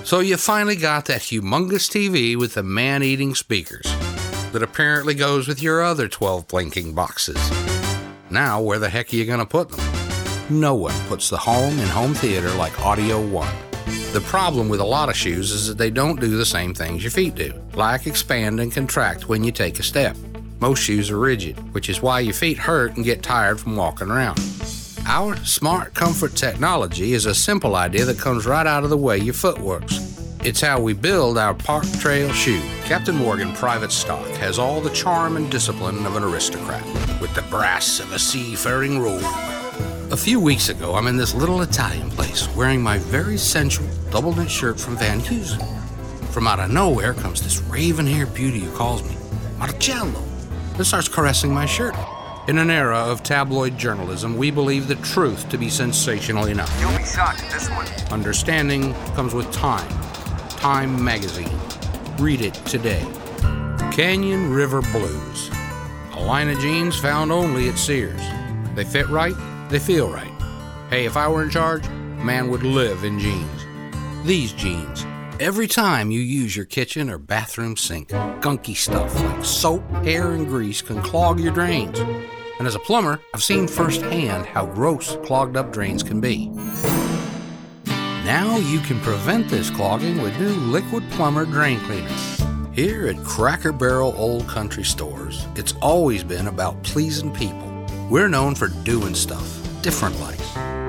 So you finally got that humongous TV with the man-eating speakers that apparently goes with your other 12 blinking boxes. Now, where the heck are you going to put them? No one puts the home in home theater like Audio One. The problem with a lot of shoes is that they don't do the same things your feet do, like expand and contract when you take a step. Most shoes are rigid, which is why your feet hurt and get tired from walking around. Our Smart Comfort technology is a simple idea that comes right out of the way your foot works. It's how we build our Park Trail shoe. Captain Morgan Private Stock has all the charm and discipline of an aristocrat, with the brass of a seafaring robe. A few weeks ago, I'm in this little Italian place wearing my very sensual double-knit shirt from Van Heusen. From out of nowhere comes this raven-haired beauty who calls me Marcello and starts caressing my shirt. In an era of tabloid journalism, we believe the truth to be sensational enough. You'll be shocked at this one. Understanding comes with Time. Time magazine. Read it today. Canyon River Blues. A line of jeans found only at Sears. They fit right. They feel right. Hey, if I were in charge, man would live in jeans. These jeans. Every time you use your kitchen or bathroom sink, gunky stuff like soap, hair, and grease can clog your drains. And as a plumber, I've seen firsthand how gross clogged up drains can be. Now you can prevent this clogging with new Liquid Plumber Drain Cleaner. Here at Cracker Barrel Old Country Stores, it's always been about pleasing people. We're known for doing stuff different like.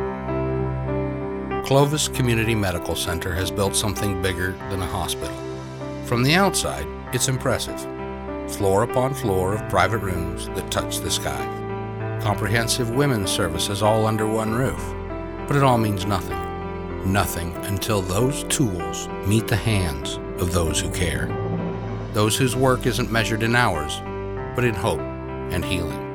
Clovis Community Medical Center has built something bigger than a hospital. From the outside, it's impressive. Floor upon floor of private rooms that touch the sky. Comprehensive women's services all under one roof. But it all means nothing. Nothing until those tools meet the hands of those who care. Those whose work isn't measured in hours, but in hope and healing.